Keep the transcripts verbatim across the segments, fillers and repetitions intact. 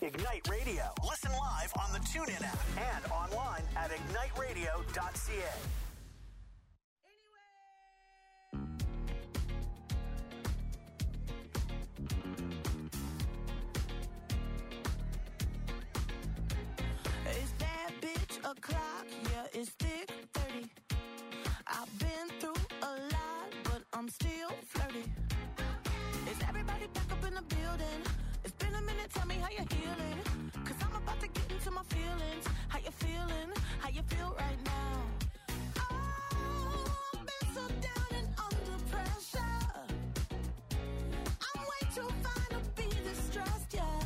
Ignite Radio. Listen live on the TuneIn app and online at ignite radio dot c a. O'clock, yeah, it's thick thirty. I've been through a lot, but I'm still flirty. Is everybody back up in the building? It's been a minute, tell me how you're healing. Cause I'm about to get into my feelings. How you feeling? How you feel right now? Oh, I've been so down and under pressure. I'm way too fine to be distressed, yeah.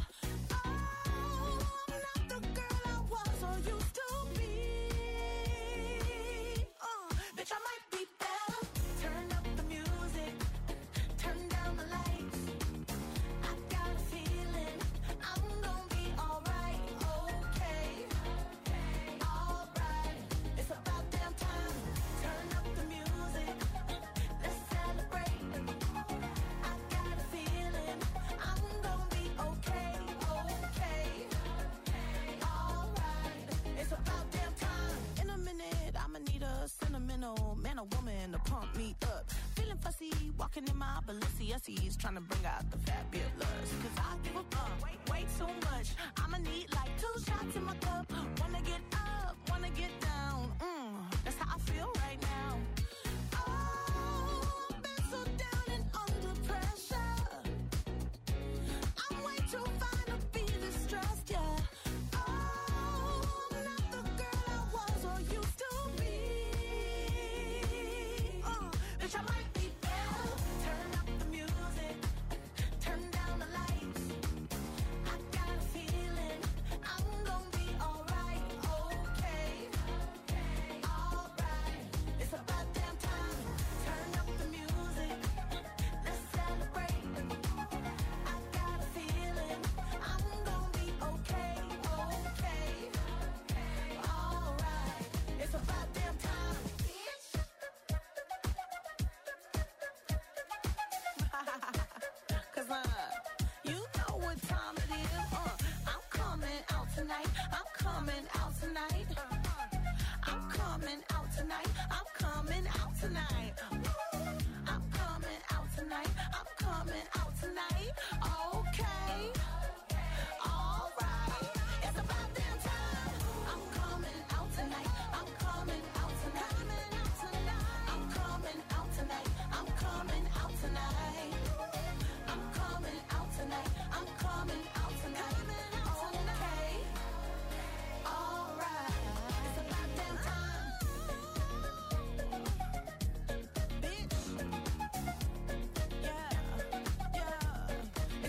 Man or woman to pump me up. Feeling fussy, walking in my Balenciennes, trying to bring out the fabulous. Cause I give a fuck way, way too much. I'ma need like two shots in my cup. Wanna get up, wanna get down. Mm, that's how I feel right now. Oh, I've been so down and under pressure. I'm way too fine to be distressed, yeah. Oh, I'm not the girl I was or used to be. I might be better. Turn up the music, turn down the lights. I got a feeling I'm gonna be alright, okay, alright. It's about damn time. Turn up the music, let's celebrate. I got a feeling I'm gonna be okay, okay, alright. It's about damn time. Cause uh, you know what time it is. Uh, I'm coming out tonight. I'm coming out tonight. I'm coming out tonight. I'm coming out tonight. I'm coming out tonight. I'm coming out tonight. Okay. All right. It's about damn time. I'm coming out tonight. I'm coming out tonight. I'm coming out tonight. I'm coming out tonight. I'm coming out tonight. I'm coming out tonight. Okay. All right. It's about damn time. Bitch. Yeah. Yeah.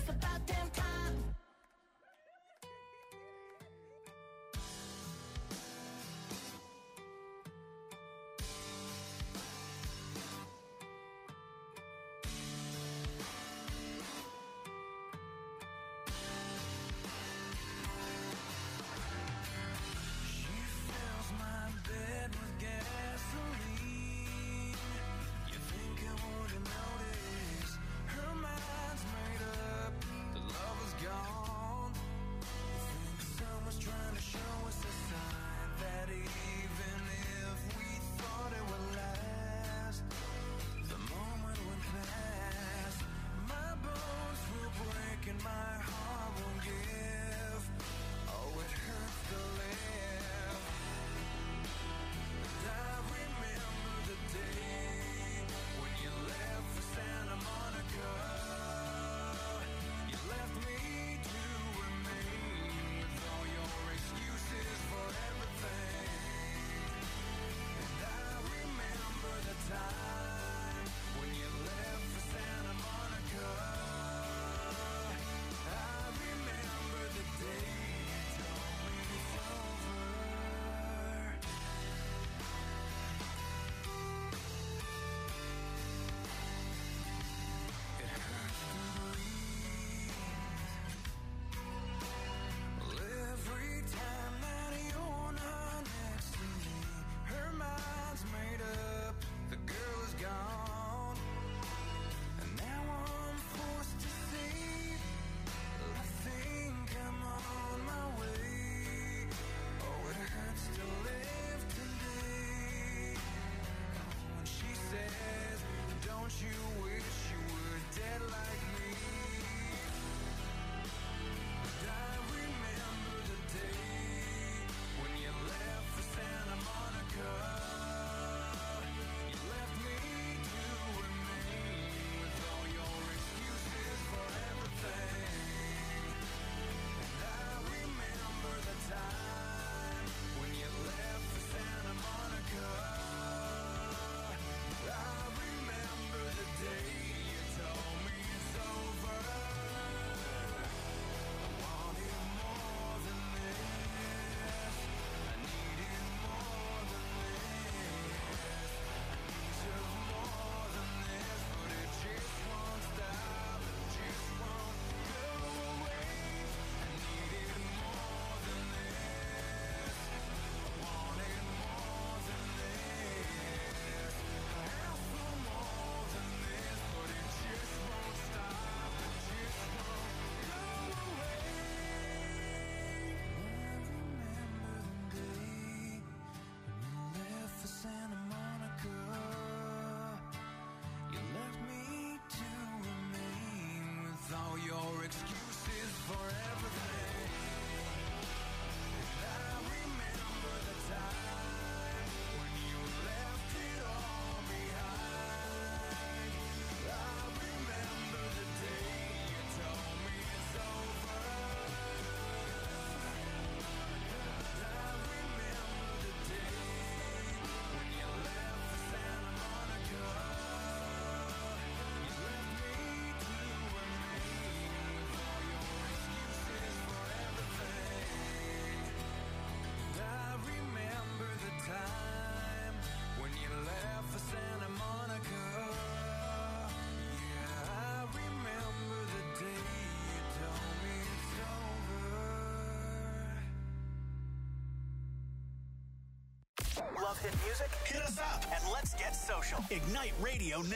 love hit music? Hit us up and let's get social. Ignite Radio now.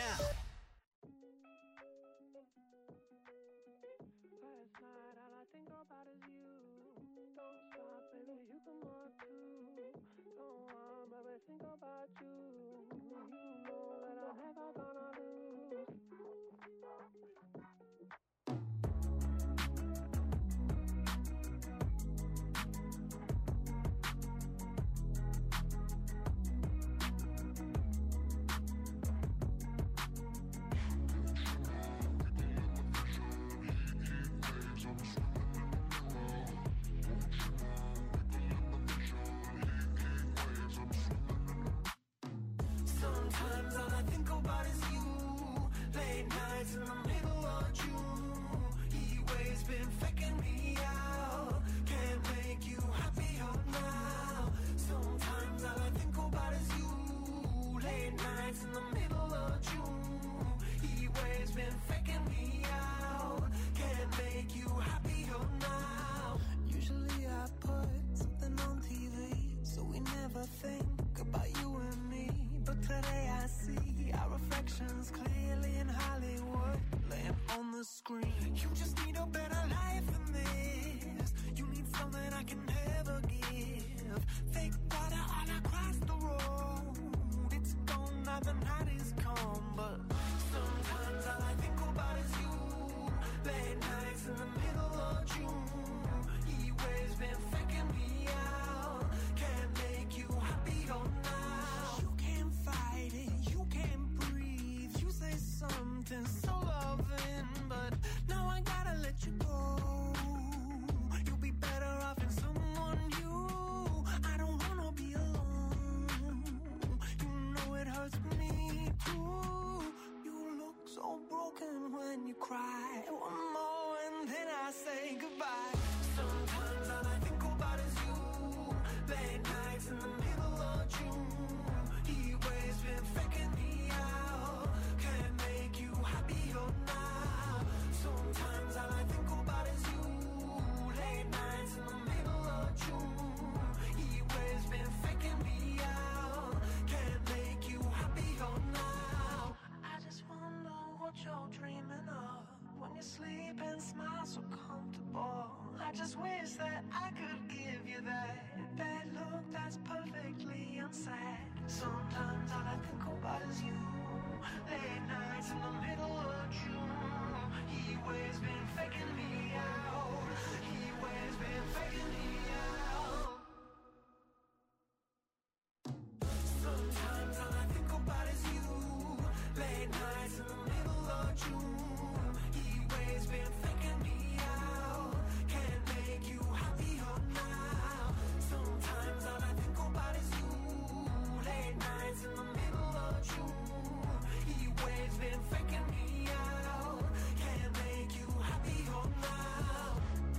Last night, all I think about is you. Don't stop, baby, you can want to. Don't want, baby, think about you. You know that I'm never gonna lose. Sometimes all I think about is you. Late nights in the middle of June. Heat waves been faking me out. Can't make you happier now. Sometimes all I think about is you. Late nights in the middle of June. Heat waves been faking me out. Can't make you happier now. Usually I put something on T V, so we never think about you and me. But today I see our reflections clearly in Hollywood, laying on the screen. You just need a better life than this. You need something I can never give. Fake water all across the road. It's gone now, the night is come. But sometimes all I think about is you. Late nights in the middle of June. Heat waves been faking me out. Can't make you happier now. You can't fight it, you can't breathe. You say something so loving, but now I gotta let you go. You'll be better off in someone new. I don't wanna be alone. You know it hurts me too. You look so broken when you cry. One more and then I say goodbye. Sometimes all I think about is you. Late nights in the middle of June. Heat waves been faking me out. Can't make you happier now. Sometimes all I think about is you. Late nights in the middle of June. Heat waves been faking me out. Can't make you happier now. I just wonder what you're dreaming of when you sleep and smile so comfortable. I just wish that I could give you that bad look that's perfectly unsaid. Sometimes all I think about is you. Late nights in the middle of June. Heat waves been faking me out. Heat waves been faking me out. Sometimes all I think about is you. Late nights in the middle of June. Heat waves been faking me out. Can't make you happier now. Sometimes all I think about is you. Late nights in the middle of June. Heat waves been faking me out. Can't make you happier now.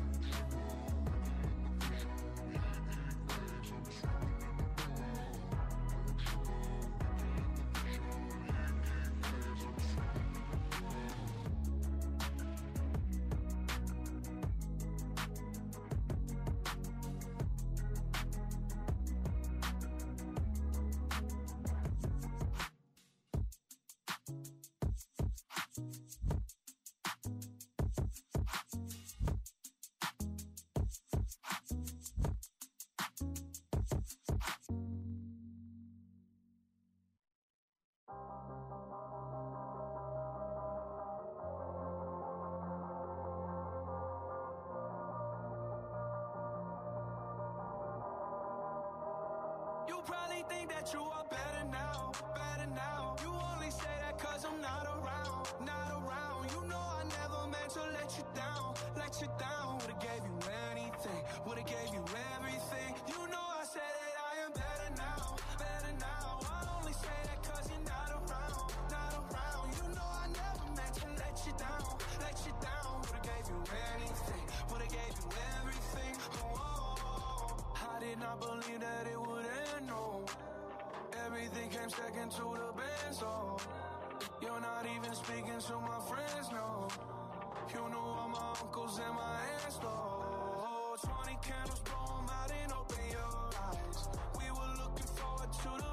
You probably think that you are better now, better now. You only say that cause I'm not around, not around. You know I never meant to let you down, let you down. Would've gave you anything, would've gave you everything. You know I said that I am better now, better now. I only say that cause you're not around, not around. You know I never meant to let you down, let you down. Would've gave you anything, would've gave you everything. Oh, I did not believe that it would end, no. Everything came second to the best, oh. You're not even speaking to my friends, no. You knew all my uncles and my aunts, though. Twenty candles, blow 'em out and open your eyes. We were looking forward to the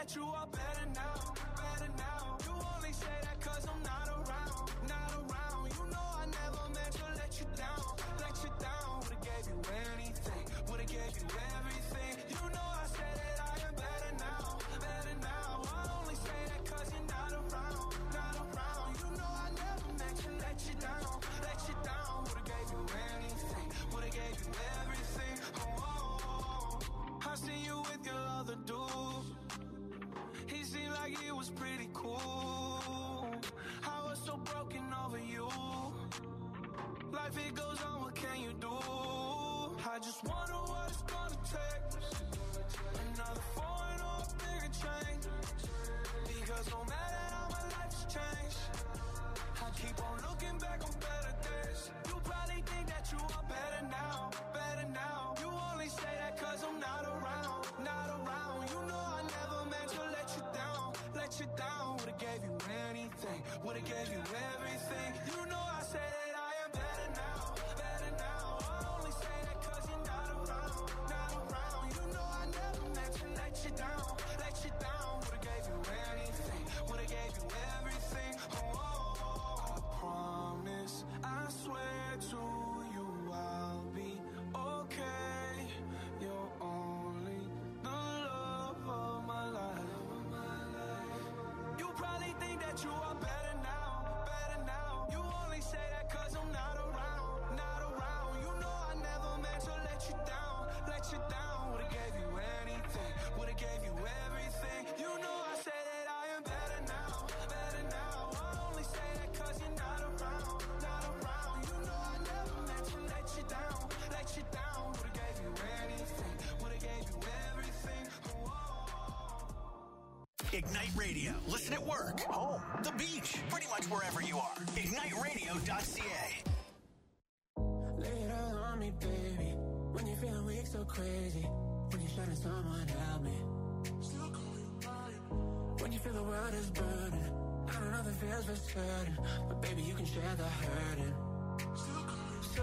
that you are better now, better now. You only say that cause I'm not around, not around. You know I never meant to let you down, let you down. Would've gave you anything, would've gave you everything. You know I said that I am better now, better now. I only say that cause you're not around, not around. You know I never meant to let you down, let you down. Would've gave you anything, would've gave you everything. Oh, oh, oh. I seen you with your other dude. He seemed like he was pretty cool. I was so broken over you. Life it goes on, what can you do? I just wonder what it's gonna take. Another foreign or a bigger change. Because no matter how my life's changed, I keep on looking back on better days. You probably think that you are better now, better now. You only say that cause I'm not around, not around. You know I never meant to let you down, let you down. Would've gave you anything, would've gave you everything. You know I said that I am better now, better now. I only say that cause you're not around, not around. You know I never meant to let you down, let you down. Would've gave you anything, would've gave you everything. Oh, oh, oh. I promise, I swear to you I'll be okay. You're only the love of my life. You probably think that you are better now, better now. You only say that cause I'm not around, not around. You know I never meant to let you down, let you down. Would've gave you anything, would've gave you everything. You know I say that I am better now, better now. I only say that cause you're not around, not around. You know I never meant to let you down, let you down. Would've gave you anything, would've gave you everything. Oh, oh. Ignite Radio. Listen at work, home, the beach, pretty much wherever you are. ignite radio dot c a. Lay it all on me, baby. When you're feeling weak, so crazy. When you're trying to someone help me. Still call you mine. When you feel the world is burning. I don't know if it feels for certain, but baby, you can share the hurting. Still call you so.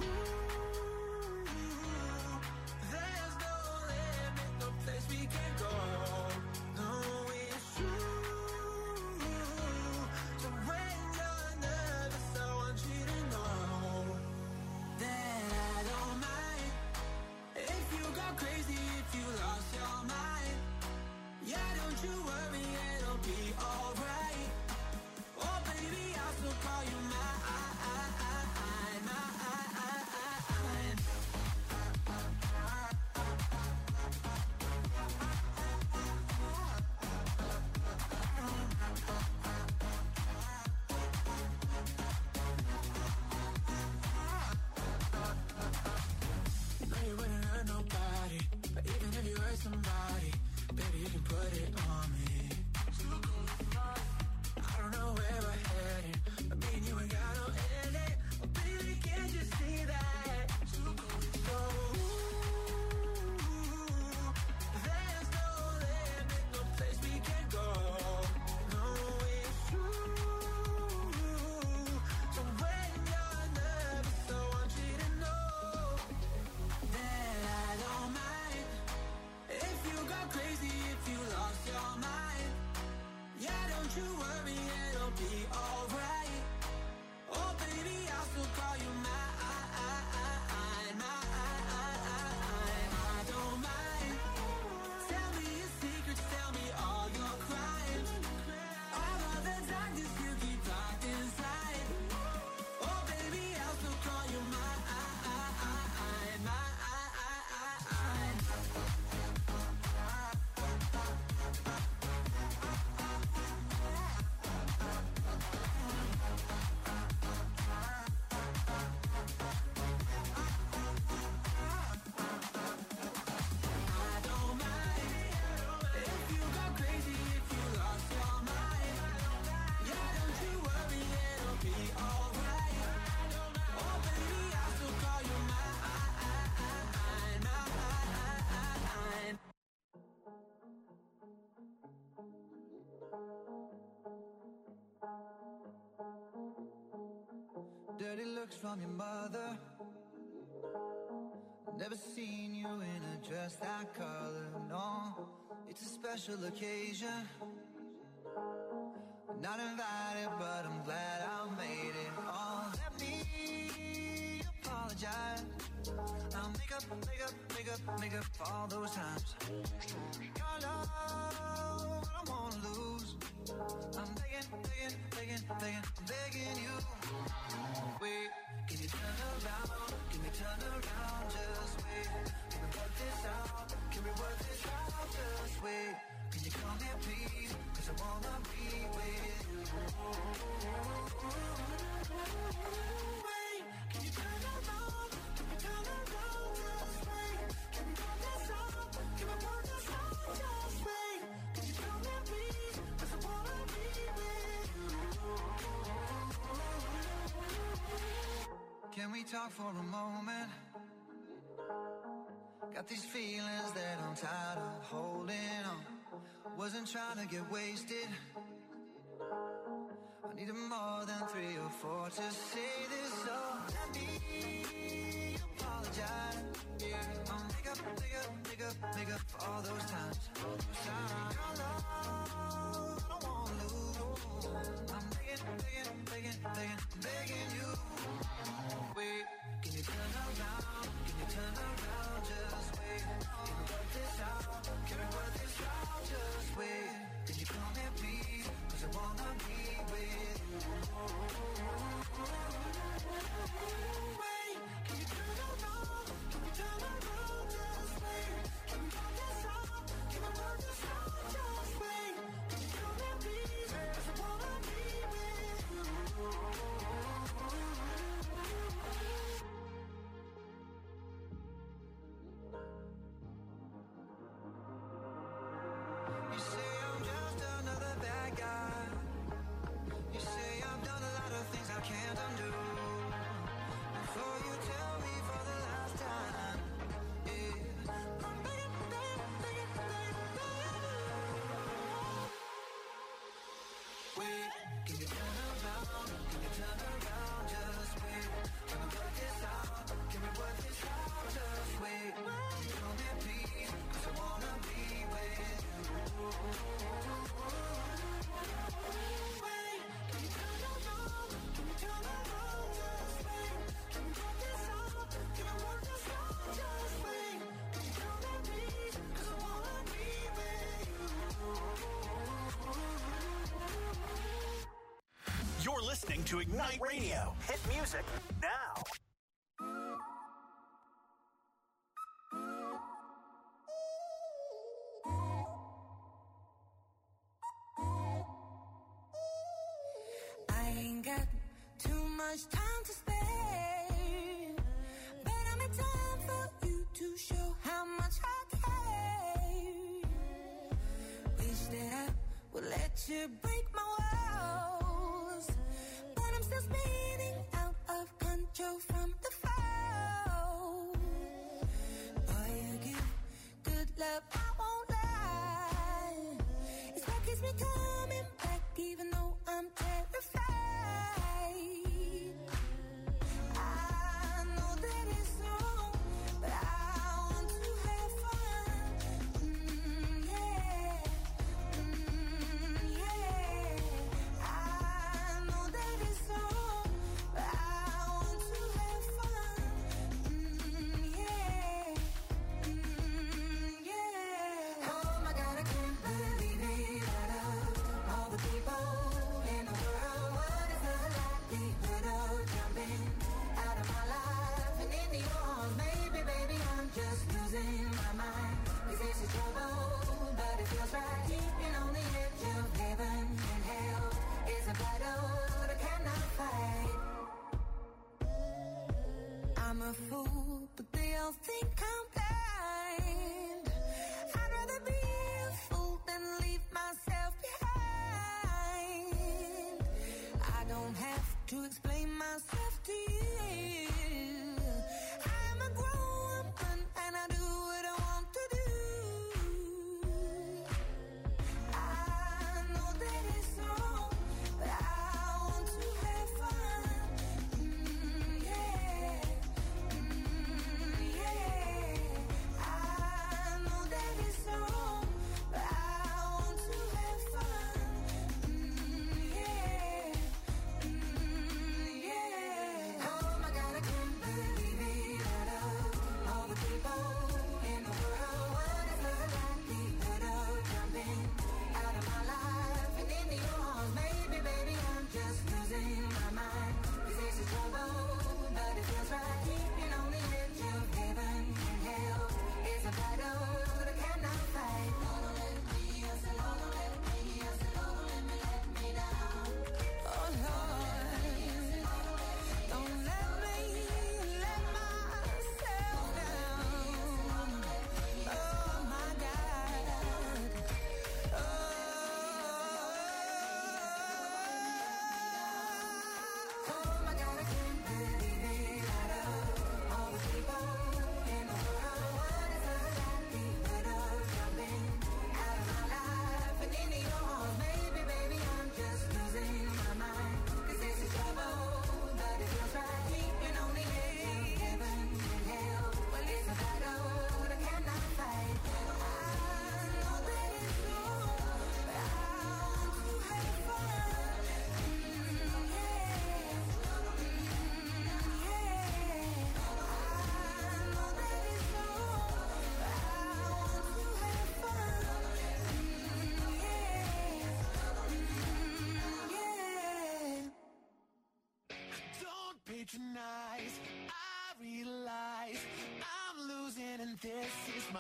There's no limit, no place we can go. No, it's true. So when you're nervous, I want you to know that I don't mind if you go crazy, if you lost your mind. Yeah, don't you worry, it'll be alright. Oh baby, I'll still call you mine, mine, mine. You know you wouldn't hurt nobody, but even if you hurt somebody, baby, you can put it on me. I don't know where we're headed, but me and you ain't got no ending. Oh, baby, can't you see that? So, there's no limit, no place we can go. No, it's true. So when you're nervous, I want you to know that I don't mind if you go crazy, if you lost your mind. Yeah, don't you worry, it'll be alright. Oh baby, I'll still call you mine, mine. I don't mind. Tell me your secrets, tell me all your crimes. All of the darkness you keep locked inside. Oh baby, I'll still call you mine, mine. Dirty looks from your mother. Never seen you in a dress that color, no. It's a special occasion. Not invited, but I'm glad I made it. Oh, let me apologize. I'll make up, make up, make up, make up for all those times. Your love, I don't wanna lose. I'm begging, begging, begging, begging, I'm begging you. Wait, can you turn around? Can we turn around? Just wait. Can we work this out? Can we work this out? Just wait. Can you come here, please? Cause I wanna be with you. Wait, can you turn around? Can we turn around? Just wait. Can we work this out? Can we work this out? Just wait. Can you come here, please? Cause I wanna be with you. Can we talk for a moment? Got these feelings that I'm tired of holding on. Wasn't trying to get wasted. I needed more than three or four to say this. So let me apologize. Yeah, I'll make up, make up, make up, make up for all those times. All those times. Your love, I don't wanna lose. I'm begging, begging, begging, begging, begging you. Wait, can you turn around? Can you turn around? Just wait. Can we work this out? Can we work this out? Just wait. Can you come here, please? Cause I wanna be with you. Wait, can you turn around? Can we turn around? Just wait. Can we work this out? Can we work this out? Just wait. Can you come here, please? Cause I wanna be with you. You say I'm just another bad guy. You say I've done a lot of things I can't undo. Before you tell me for the last time, yeah, I'm begging, begging, begging, begging, begging you. Wait, can you turn around? Can you turn around? Just wait. Can we work this out? Can we work this out? Just wait. Can you come here, please? Cause I wanna be with you. Wait, can you turn around? Can you turn around? Just wait. Can we work this out? Can we work this out? Just wait. Can you come here, please? Cause I wanna be with you. You're listening to Ignite Radio. Hit music now. I ain't got too much time to spare, but I'm in time for you to show how much I care. Wish that I would let you break my walls, but I'm still spinning out of control from the fall. Boy, you give good love, I won't lie. It's what keeps me coming back, even though I'm terrified. I know that it's wrong, but I want to have fun. Mm, yeah, mm, yeah. I know that it's wrong, but I want to have fun. Mm, yeah, mm, yeah. Oh my God, I can't believe it. Out of all the people in the world, what is the likelihood of jumping out of my life and into yours? Maybe, baby, I'm just losing my mind. Is this a trouble? But it feels right. Keeping on the edge of heaven and hell is a battle that I cannot fight. I'm a fool, but they all think I'm blind. I'd rather be a fool than leave myself behind. I don't have to explain myself to you. I'm a grown woman and I do what I want to do. I know that it's wrong, but I want to have fun. Mm, yeah, mm, yeah. I know that it's wrong, but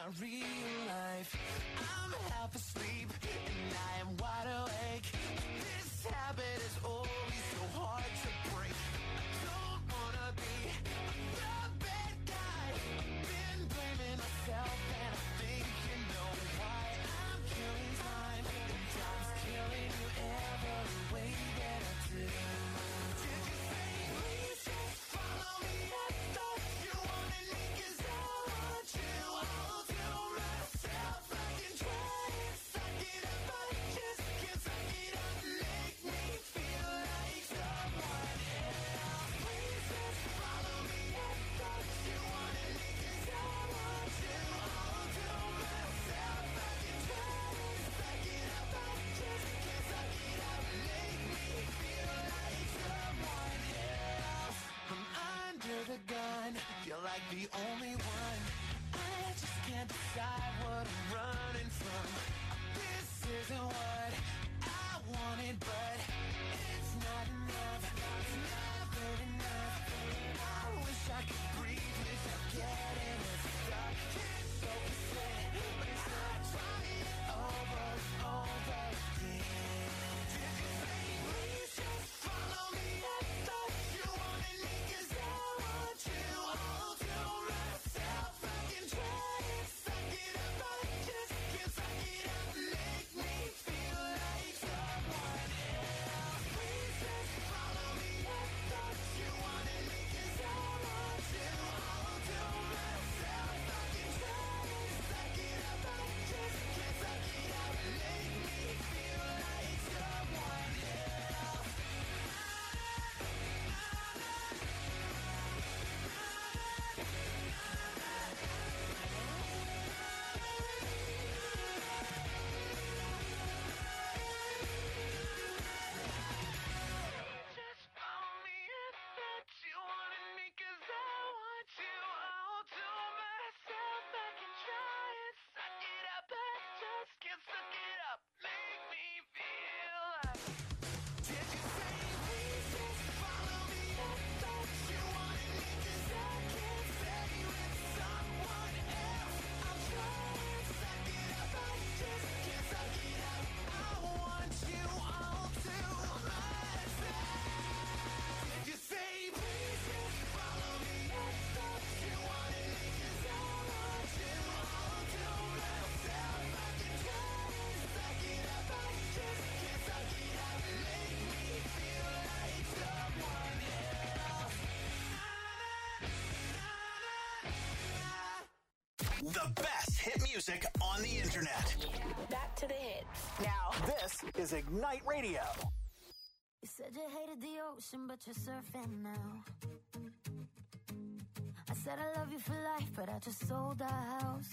not real life. I'm half asleep and I am wide awake. This habit is always so hard to break. Don't wanna be the bad guy. Been blaming myself and I think you know why. I'm killing time and time's killing you every way that I do. Did you say please just follow me? I thought you wanted me 'cause I want you. I'll do myself. I can try and suck it up. I just can't suck it up. Make me feel like someone else. Please just follow me. I thought you wanted me 'cause I want you. I'll do myself. I can try and suck it up. I just can't suck it up. Make me feel like someone else. I'm under the gun. Feel like the only one. I just can't decide what I'm running from. This isn't what I wanted, but it's not enough. It's never enough. I wish I could breathe without getting stuck. Can't focus it, but it's not trying over and over again. Did you say please just follow me? I thought you wanted me 'cause I want you. I'll do myself. I can try and suck it up. I just can't suck it up. Make me feel like someone else. Please just follow me. I thought you wanted me 'cause I want you. I'll do myself. I can try and suck it up. I just can't suck it up. Make me feel like someone else. Just follow me. I thought you wanted me 'cause I want you. I'll do myself. I can try and suck it up. I just can't suck it up. Make me feel like. Did you say please just follow me? I thought you wanted me 'cause I can't stay with someone else. I'll try and suck it up. I just can't suck it up. I want you. I'll do myself. Did you say please just follow me? I thought you wanted me 'cause I want you. I'll do myself. I can try and suck it up. I just can't suck it up. Make me feel like someone else. The best hit music on the internet. Back to the hits. Now, this is Ignite Radio. You said you hated the ocean, but you're surfing now. I said I love you for life, but I just sold our house.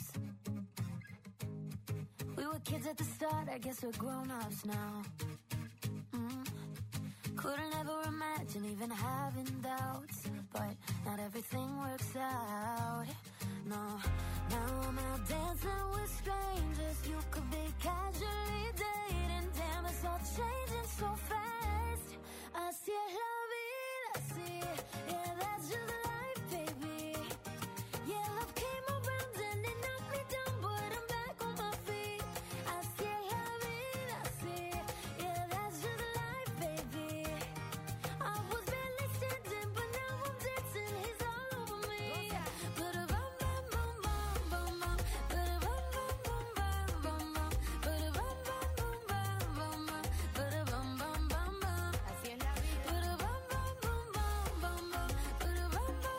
We were kids at the start, I guess we're grown-ups now. Mm. Couldn't ever imagine even having doubts, but not everything works out. No, now I'm out dancing with strangers. You could be casually dating. Damn, it's all changing so fast. I see love it, I see it. Yeah, that's just life, baby. Yeah, love came around and it knocked me down, but I'm back on my feet. I see love it, I see it. Yeah, that's just life, baby. I was barely standing, but now I'm dancing. He's all over me. But a bum bum bum bum bum bum. But a bum bum bum bum bum bum. But a bum bum bum bum bum bum. But a bum bum bum bum. I see love it. But a bum bum bum bum bum bum. But a bum bum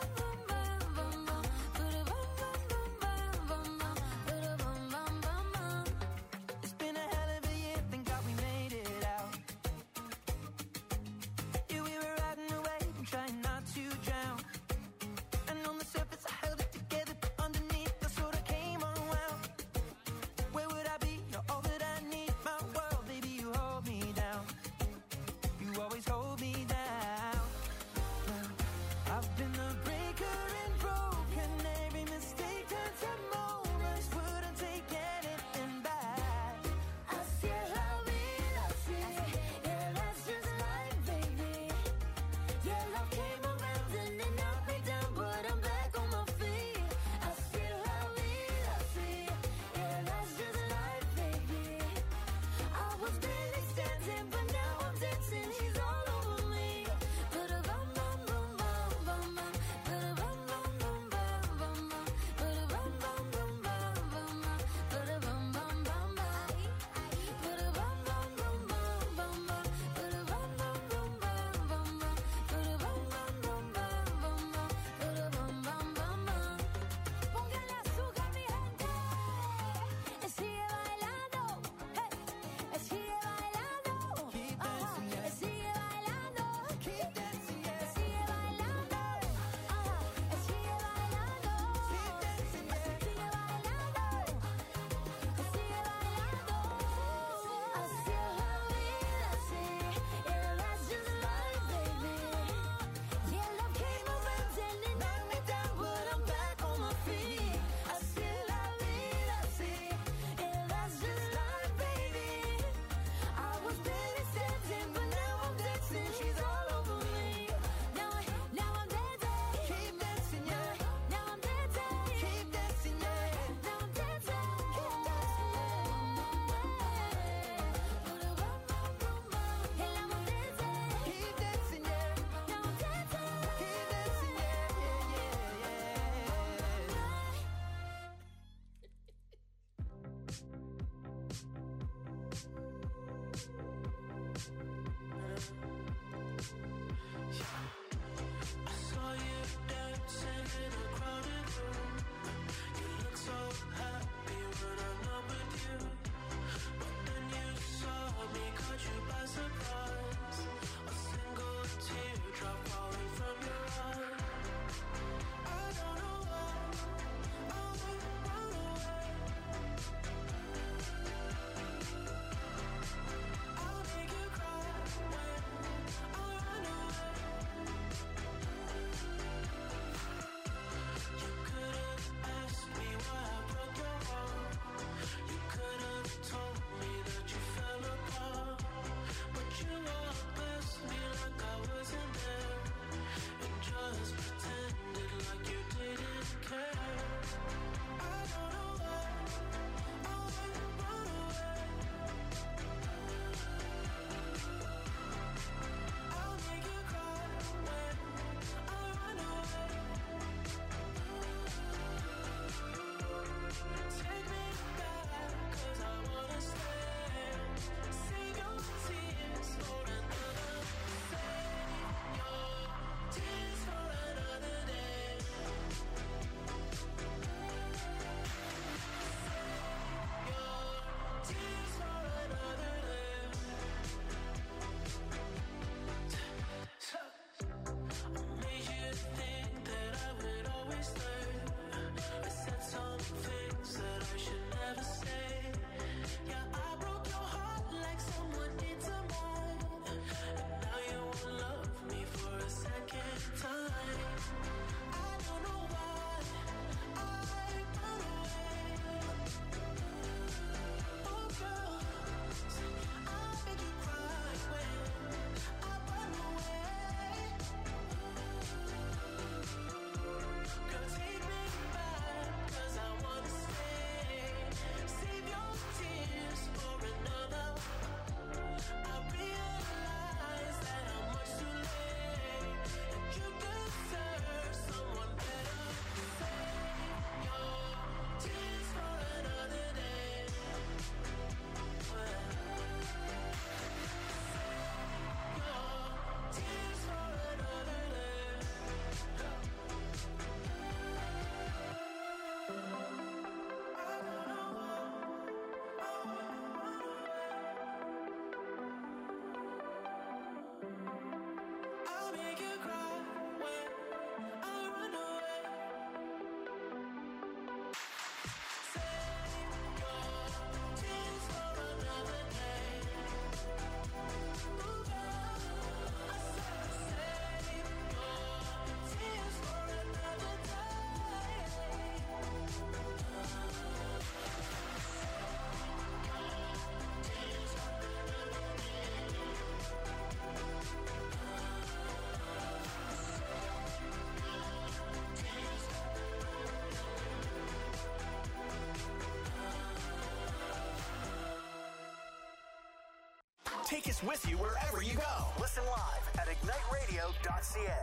Take us with you wherever you go. Listen live at ignite radio dot c a.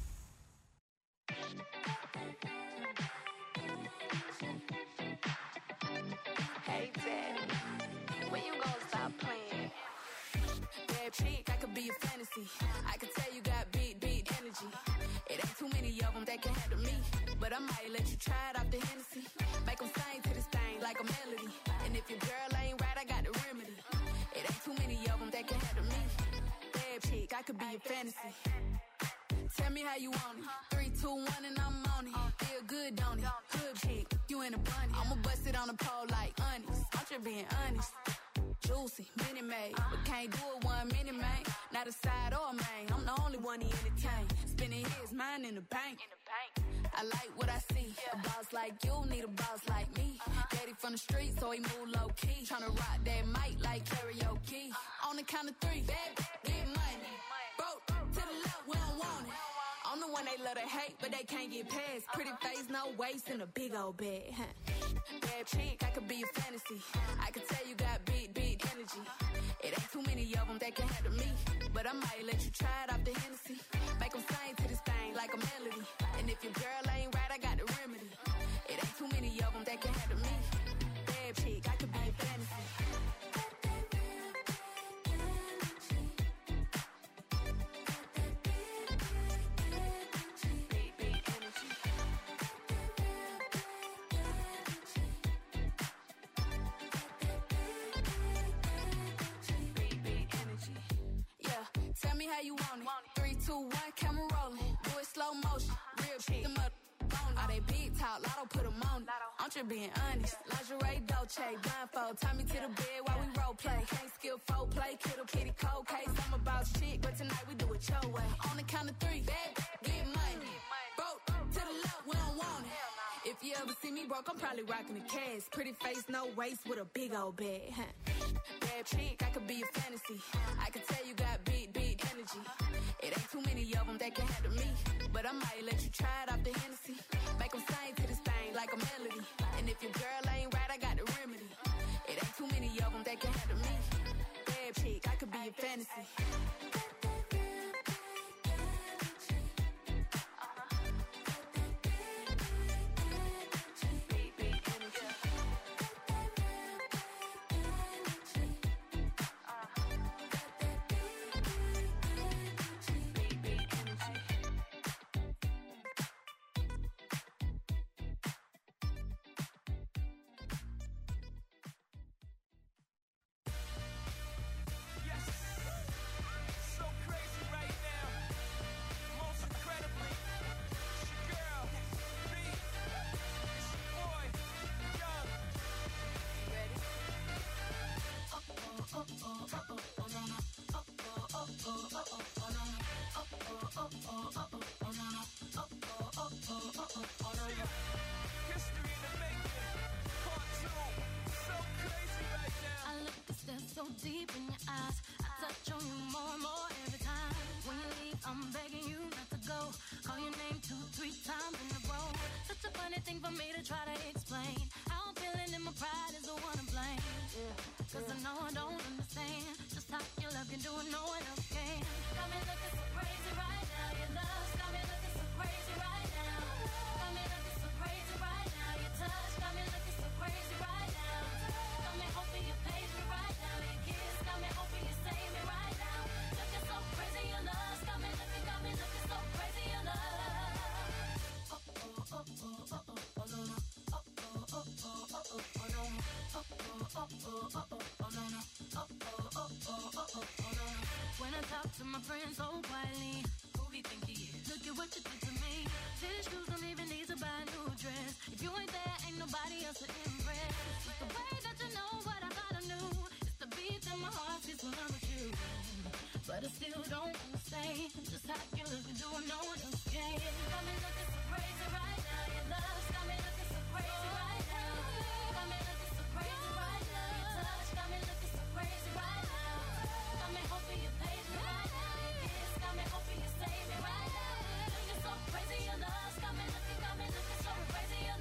Hey, Daddy, when you gonna stop playing? Bad chick, I could be a fantasy. I could tell you got big, big energy. It ain't too many of them that can handle me. But I might let you try it off the Hennessy. Make them sing to this thing like a melody. And if your girl ain't right, I got the remedy. It ain't too many of them that can handle me. Bad chick, I could be a fantasy. Tell me how you want it. Three, two, one, and I'm on it. Feel good, don't it? Good chick, you in a bunny. I'ma bust it on the pole like honest. I'm just being honest. Juicy, mini made, but can't do it one minute, man. Not a side or a main. I'm the only one he entertain. Spinning his mind in the bank. I like what I see. A boss like you need a boss like me. Daddy from the street, so he move low key. Tryna rock that mic like karaoke. On the count of three, bad, get money. Broke to the left, we don't want it. I'm the one they love to hate, but they can't get past. Pretty face, no waist, and a big old bag. Bad chick, I could be a fantasy. I could tell you got big, big energy. It ain't too many of them that can handle me. But I might let you try it off the Hennessy. Make them sing to this thing like a melody. And if your girl ain't right, I got the remedy. It ain't too many of them that can handle me. Bad chick, I could be a fantasy. Tell me how you want it. Three, two, one, camera rolling. Do it slow motion. Real shit. Them up on all they big talk. Lotto put them on it. I'm just being honest. Lingerie, Dolce, blindfold. Tie me to the bed while we role play. Can't skill folk play. Kiddo, kitty, cold case. I'm about shit, but tonight we do it your way. On the count of three, bad, get money. Broke to the left, we don't want it. If you ever see me broke, I'm probably rocking the cash. Pretty face, no waist, with a big old bag. Bad chick, I could be a fantasy. I could tell you got big, big energy. It ain't too many of them that can handle me. But I might let you try it off the Hennessy. Make them sing to this thing like a melody. And if your girl ain't right, I got the remedy. It ain't too many of them that can handle me. Bad chick, I could be a fantasy. So deep in your eyes, I touch on you more and more every time. When you leave, I'm begging you not to go. Call your name two, three times in a row. Such a funny thing for me to try to explain. How I'm feeling and my pride is the one to blame. Yeah. Cause I know I don't understand just how your love can do it, no one else can. Got me looking so crazy right now. Your love's got me looking so crazy right now. Got me looking so crazy right now. Your touch got me looking so crazy right now. Got me hoping you page me right now. Your kiss got me hoping you save me right now. Looking so crazy, your love's got me looking, got me looking so crazy, your love. Oh oh oh oh oh oh oh no no. Oh oh oh oh oh oh oh no no. Oh oh oh oh oh oh no no. Oh oh oh oh oh oh no no. When I talk to my friends so quietly, who do you think he is? Look at what you did to me. Tennis shoes don't even need to buy a new dress. If you ain't there, ain't nobody else to impress. It's the way that you know what I thought I knew. It's the beat that my heart beats when I'm with you. But I still don't understand just how you look and do it, no one else can. Got me looking so crazy right now. Your love's got me looking so crazy right now. Got me looking so crazy right now. Your touch got me looking so crazy right now. Got me hoping you page me right now. Your kiss got me hoping you save me right now. Looking so crazy, your love's got me looking, got me looking so crazy, your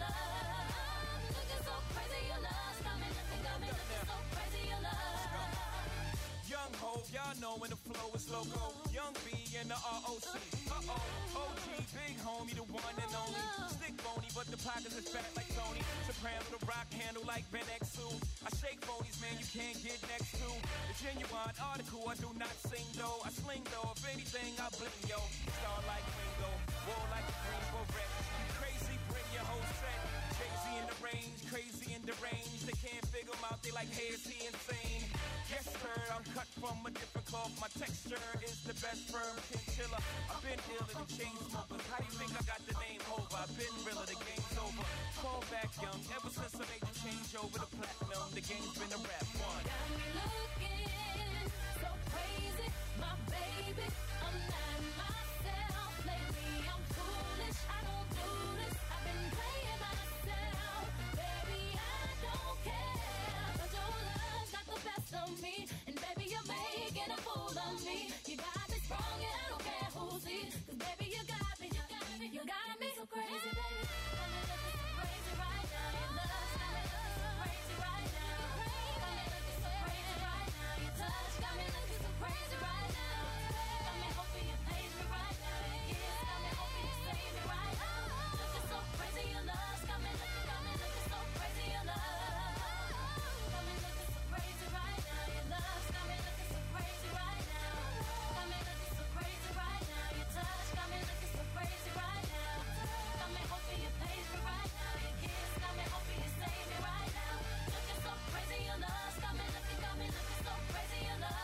love. Looking so crazy, your love's got me looking, got me looking so crazy, your love. Young Hov, y'all know when the flow is loco. Young B and the R O C. Uh-oh, O G, big homie, the one and only. Stick bony, but the pockets is fat like Tony. Soprano, the rock handle like Ben X two. I shake phonies, man, you can't get next to. The genuine article, I do not sing though. I sling though, if anything, I bling yo. Star like Ringo, war like a green beret. Crazy, bring your whole set. Crazy in the range, crazy in the range. They can't figure him out, they like, hey, is he insane? Yes, sir, I'm cut from a different cloth. My texture is the best firm chinchilla. I've been iller than chain smokers. How do you think I got the name over? I've been realer, the game's over. Fall back young, ever since I made the change over the platinum, the game's been a rap one. Got me looking so crazy, my baby. I'm not myself lately. I'm foolish, I don't do this. I've been playing myself, baby. I don't care, but your love's got the best of me, and baby you're making a fool of me. You got me strong and I don't care who sees, 'cause baby you got me, you got me, you got me so crazy, baby. Got me looking so crazy right now. Your love's got me looking so crazy right now. Got me looking so crazy right now. Your touch got me looking so crazy right now. Got me hoping you praise me right now. Your kiss got me hoping you save me right now. Looking so crazy, your love's got me looking, got me looking so crazy, your love. Got me looking so crazy right now. Your love's got me looking so crazy right now. Got me looking so crazy right now. Your touch got me looking so crazy right now. Got me hoping you praise me right now. Your kiss got me hoping you save me right now. Looking so crazy, your love's got me looking, got me looking so crazy, your love.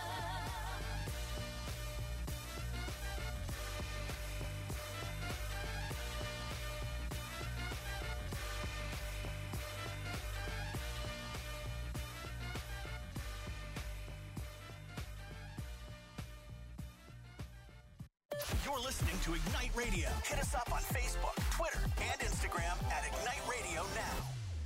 You're listening to Ignite Radio. Hit us up on Facebook, Twitter, and Instagram at Ignite Radio Now.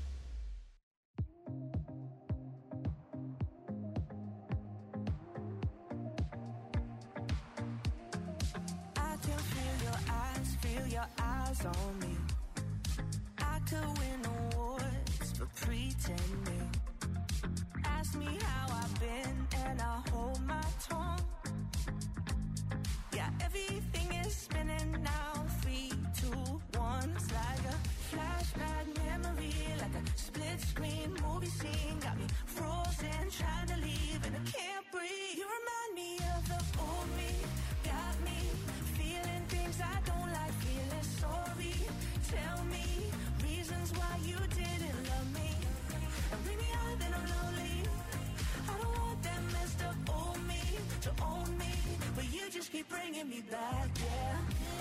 I can feel your eyes, feel your eyes on me. I could win awards for pretending. Ask me how I've been and I hold my tongue. Yeah, everything is spinning now. Three, two, one. It's like a flashback memory, like a split screen movie scene. Got me frozen, trying to leave, and I can't breathe. You remind me of the old me. Got me feeling things I don't like, feeling sorry. Tell me reasons why you didn't love me, and bring me out, then I'm lonely. I don't want that messed up old me to own me, but you just keep bringing me back, yeah.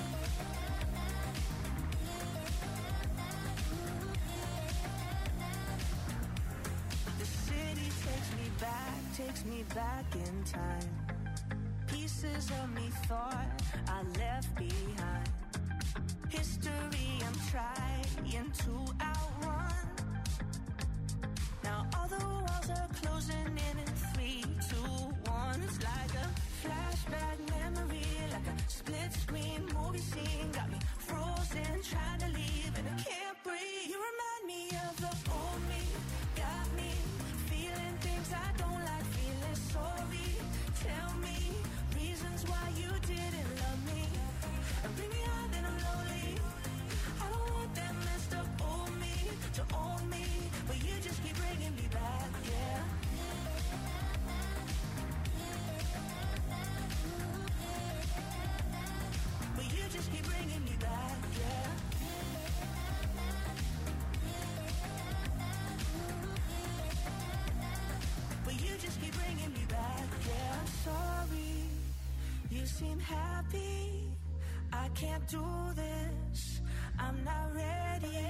The city takes me back, takes me back in time. Pieces of me thought I left behind. History I'm trying to outrun. Now all the walls are closing in in three, two, one. It's like a flashback memory, like a split screen movie scene. Got me frozen, trying to leave, and I can't breathe. You remind me of the old me. Got me feeling things I don't like, feeling sorry. Tell me reasons why you didn't love me, and bring me out, then I'm lonely. I don't want that messed up old me to own me, but you just keep bringing me back, yeah. But you just keep bringing me back, yeah. But you just keep bringing me back, yeah. I'm sorry, you seem happy. I can't do this, I'm not ready.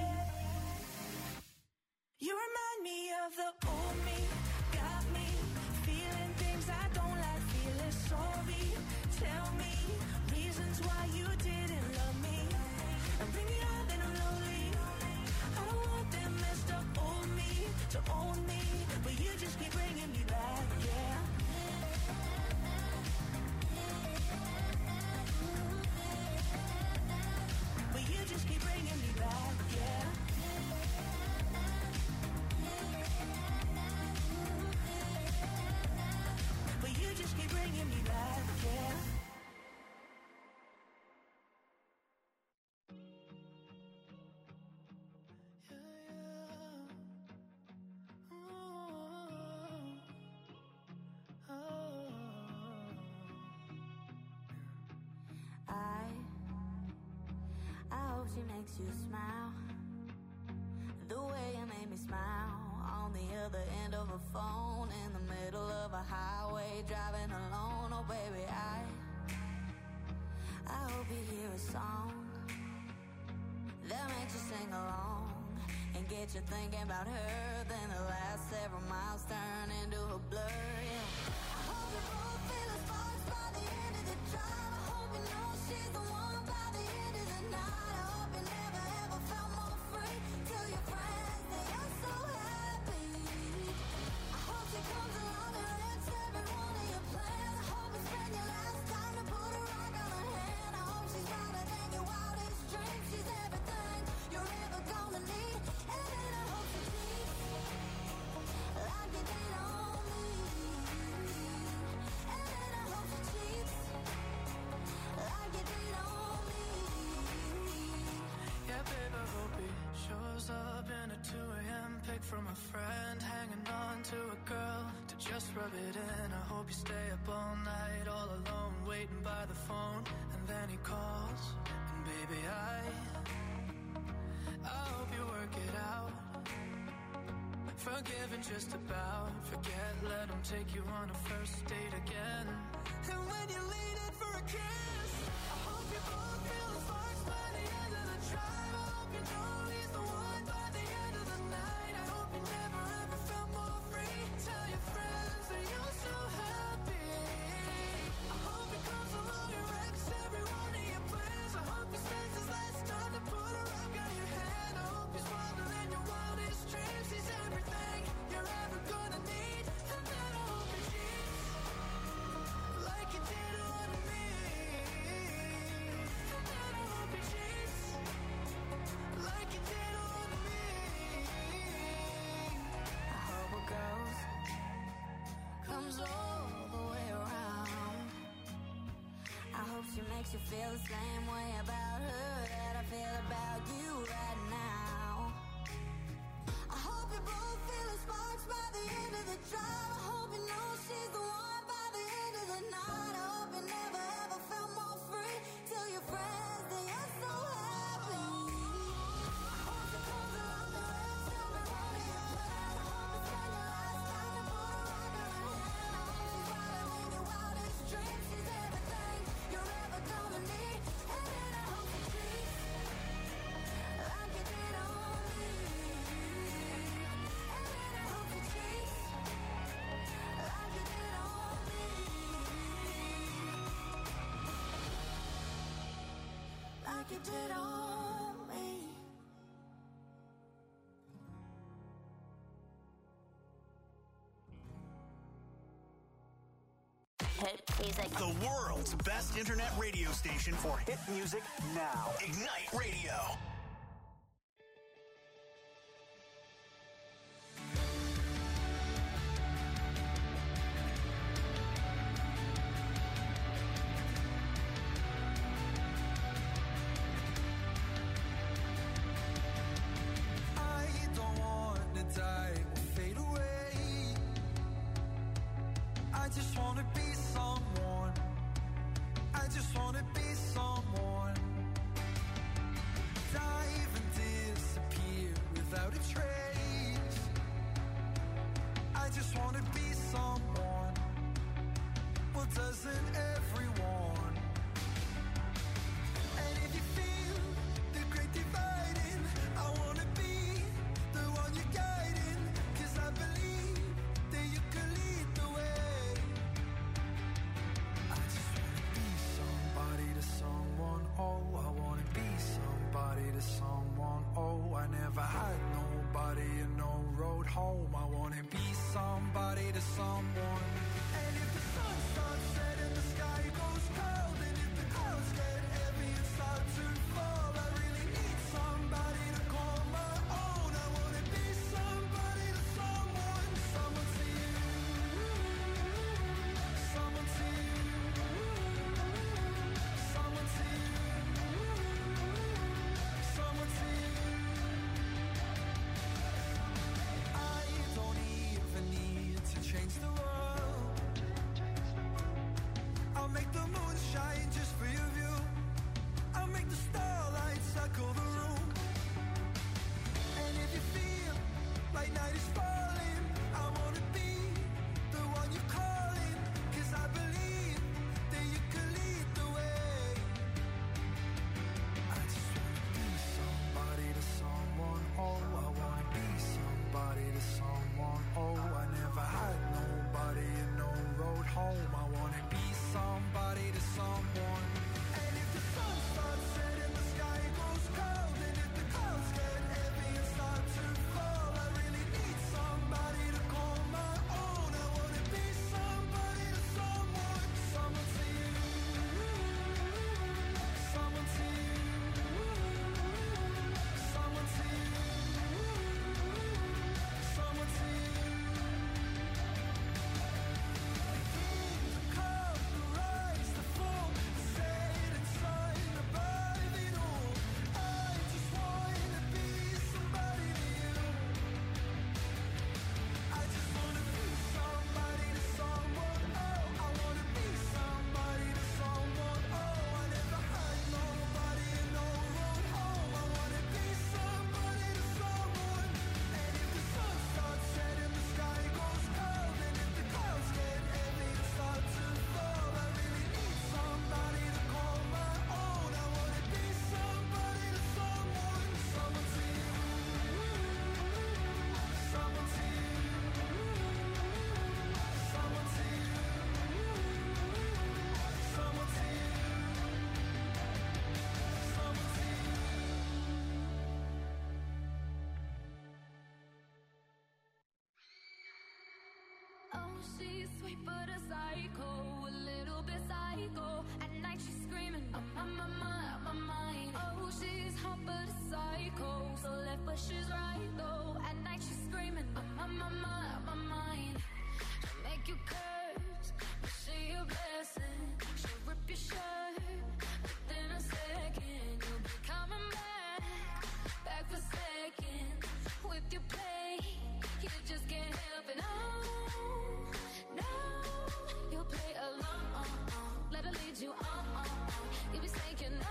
You remind me of the old me. Got me feeling things I don't like, feeling sorry. Tell me reasons why you didn't love me, and bring me out, then I'm lonely. I don't want that messed up old me to own me, but you just keep bringing me back, yeah. makes you smile. The way you made me smile. On the other end of a phone, in the middle of a highway, driving alone. Oh baby, I I hope you hear a song that makes you sing along and get you thinking about her. Then the last several miles turn into a blur. Yeah. I hope you both feel the sparks by the end of the drive. I hope you know she's the one by the end of the night. I hope you never ever felt more free. Tell your friends that you're so happy. I hope she comes along and wrecks every one of your plans. I hope you spend your last time to put a rock on her hand. I hope she's louder than your wildest dreams. She's everything you're ever gonna need. And then I hope she cheats like you did on me. And then I hope she cheats like you did on me. Yeah, babe, I hope he shows up in a two a.m. pic from a friend, hanging on to a girl to just rub it in. I hope you stay up all night, all alone, waiting by the phone, and then he calls, and baby, I I hope you work it out. Forgiven just about, forget, let him take you on a first date again. And when you lean in for a kiss, I hope you both feel the sparks by the end of the drive. I hope you know he's the one by the end of the night. I hope you never ever felt more free. Tell your friends that you're so happy. I hope he comes along and wrecks every one of your plans. I hope he spends his last time to put a rock on your hand. I hope he's wilder than your wildest dreams. He's everything you're ever gonna need. And then I hope he cheats like you did on me. And then I hope he cheats like you did on me. I hope a ghost comes all the way around. I hope she makes you feel the same way about her that I feel about you right now. I hope you both feel the sparks by the end of the drive. I hope you know she's the one by the end of the night. I hope you never ever felt more free. Tell your friends that you're so happy. I hope she comes along and wrecks every one of your plans. I hope you spend your last time to put a rock on her hand. I hope she's wilder than your wildest dreams. She's everything you're ever gonna need. And then I hope she cheats like you did on me. And then I hope she cheats like you did on me. Like you did on me. Hit music. The world's best internet radio station for hit music now. Ignite Radio. I don't wanna die or fade away. I just wanna be someone. I just wanna be someone. Dive and disappear without a trace. I just wanna be someone. Well, doesn't everyone? And if you feel the great dividing, I wanna be the one you're guiding. 'Cause I believe that you can lead the way. I just wanna be somebody to someone. Oh, I wanna be somebody to someone. Oh, I never had nobody and no road home. I wanna be somebody to someone. And if the sun starts setting, the sky goes cold. And if the clouds get heavy and start to fall, I really need somebody to call my own. I wanna be somebody to someone. Someone to you. Someone to you. Someone to you. Someone to you. I don't even need to change the world. sweet but a psycho, a little bit psycho. At night she's screaming, I'm on my mind, my mind. Oh, she's hot but a psycho, so left but she's right though. At night she's screaming, I'm on my mind, my mind. She'll make you curse, but she a blessing. She'll rip your shirt, within a second you'll be coming back, back for seconds. With your play, you just can't help it. Oh, no, you'll play along. Let her lead you on. You'll be saying no,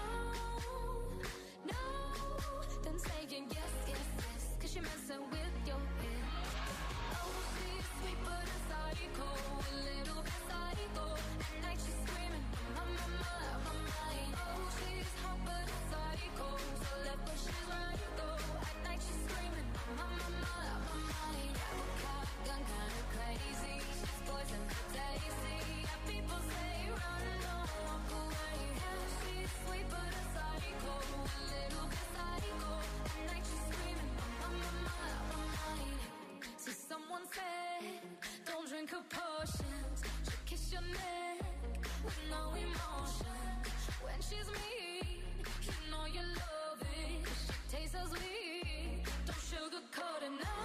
no, then saying yes, yes, yes, cause you're messing with your head. Oh, she's sweet but a psycho, a little bit psycho. At night she's screaming, I'm on my mind, my mind. Oh, she's hot but a psycho, so left but she's right though. At night she's screaming, I'm on my mind, my mind. Cop gun kinda crazy, she's poison for tasty. Yeah, people say run, don't walk away. Yeah, she's sweet but a psycho, a little bit psycho. At night she's screaming, I'm on my mind, my mind. See, someone said, don't drink her potions. She'll kiss your neck with no emotion. When she's mean, you know you love it. She tastes so sweet, don't sugarcoat it, no,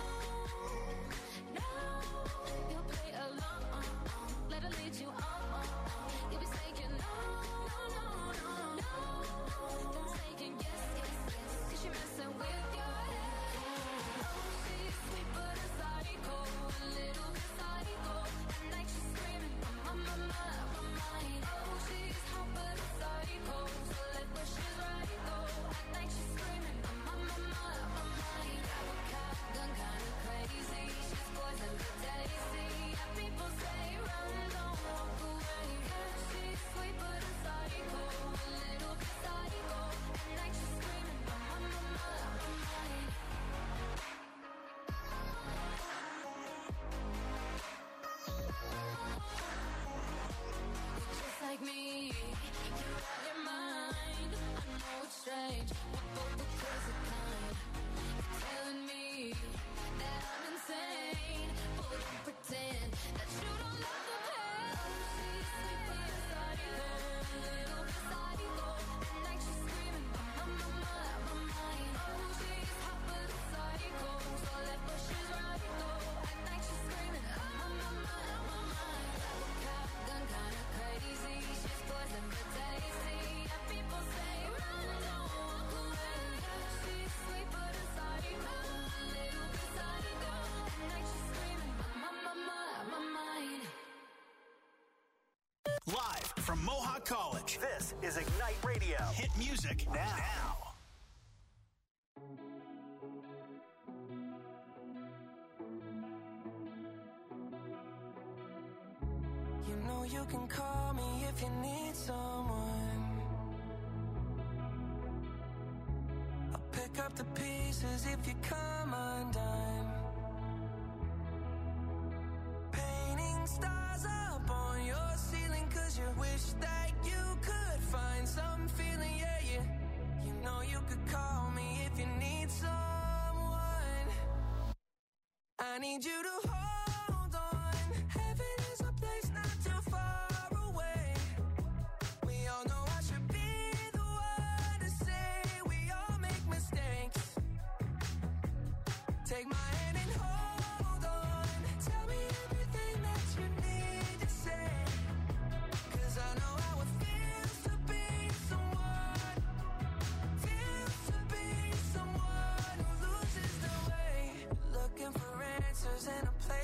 no. You'll play along, let her lead you on. You'll be saying no, no, no, no, no. Then saying yes, yes, yes, cause you're messing with your head. Oh, she's sweet but a psycho, a little bit psycho. At night she's screaming, I'm on my mind, my mind. Oh, she's hot but a psycho, so left but she's right though. At night she's screaming, I'm on my mind, my mind. Cop gun kinda crazy, she's poison for tasty. Yeah, people say run, don't walk away. Yeah, she's sweet but a psycho, a little bit psycho. At night she's screaming, I'm on my mind, my mind. Just like me, you're on your mind. I know it's strange, we're both the crazy kind. You're telling me that I'm insane, but don't pretend that you don't love the pain. She's sweet but a psycho, a little bit psycho. At night she's screaming, I'm on my mind, my mind. Oh, she's hot but a psycho, so left but she's right though. At night she's screaming, I'm on my mind, my mind. Cop gun kinda crazy, she's poison but tasty. Yeah, people say run, don't walk away. Yeah, she's sweet but a psycho, a little bit psycho. At night she's screaming, I'm on my mind, my mind. Live from Mohawk College, this is Ignite Radio. Hit music now. You know you can call me if you need someone. I'll pick up the pieces if you come undone. Painting stars up on your ceiling cause you wish that you could find some feeling, yeah, yeah. You know you could call me if you need someone. I need you to hold on. Heaven is a place not too far away. We all know I should be the one to say we all make mistakes. Take my hand and hold on. Tell me everything that you need to say. Cause I know how it feels to be someone. Feels to be someone who loses their way. Looking for answers in a place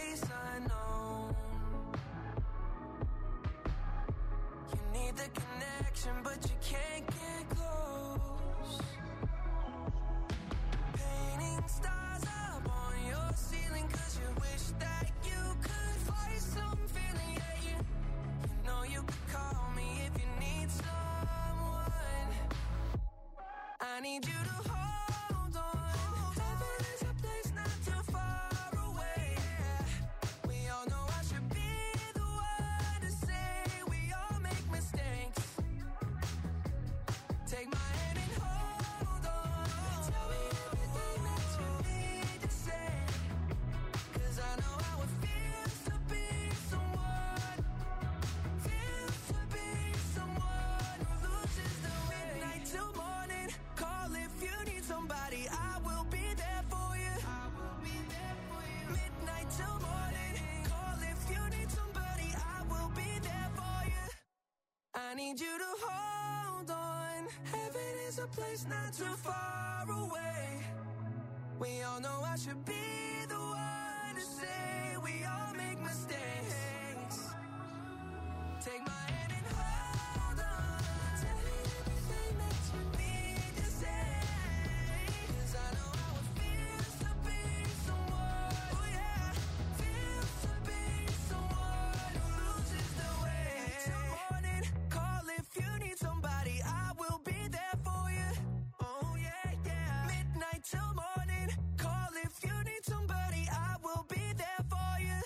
need you to hold on. Heaven is a place not too far away. We all know I should be the one to say we all make mistakes. Take my hand and hold on. Tell me everything that you need to say. 'Cause I know how it feels to be someone, oh yeah, feels to be someone who loses the way. Till morning, call if you need somebody, I will be there for you. Oh yeah, yeah. Midnight till morning, call if you need somebody, I will be there for you.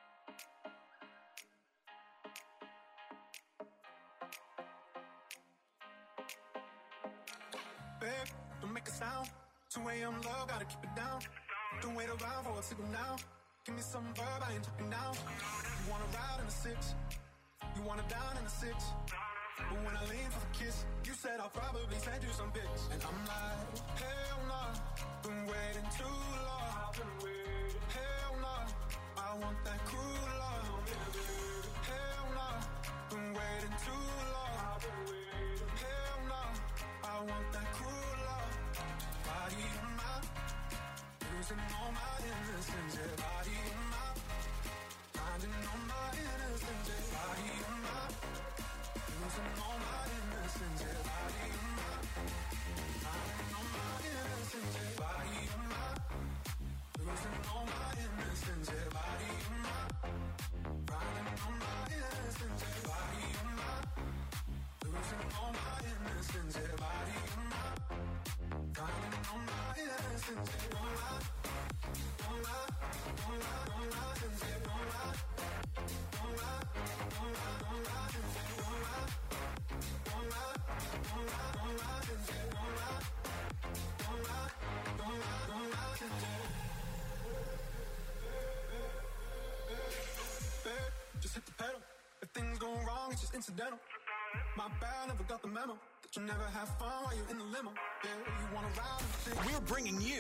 Babe, don't make a sound. two a.m. love, gotta keep it down. Don't wait around for a signal now. Give me some verb, I ain't talking down. You wanna ride in the six, you wanna down in the six. But when I lean for the kiss, you said I'll probably send you some pics. And I'm like, hell nah, been waiting too long. Hell nah, I want that cruel love. Hell nah, been waiting too long. Hell nah, I want that cruel love. Body in my, losing all my innocence. Yeah, body in my, finding all my innocence. Yeah, body in my, losing all my innocence. Yeah, body in my, finding all my innocence. Yeah, body in my, losing all my innocence. Yeah, body in my, finding all my innocence. Yeah, body in my, losing all my innocence. Yeah, body in my, finding all my innocence. Yeah, don't lie, don't lie, don't lie, don't lie, yeah, don't lie, don't lie, don't lie, don't lie, yeah, don't lie, don't lie, don't lie, don't lie, yeah, don't lie, don't lie, don't lie, don't lie, yeah. Babe, just hit the pedal. If things go wrong, it's just incidental. My bad, never got the memo that you never have fun while you're in the limo. Yeah, you wanna ride and sing. We're bringing you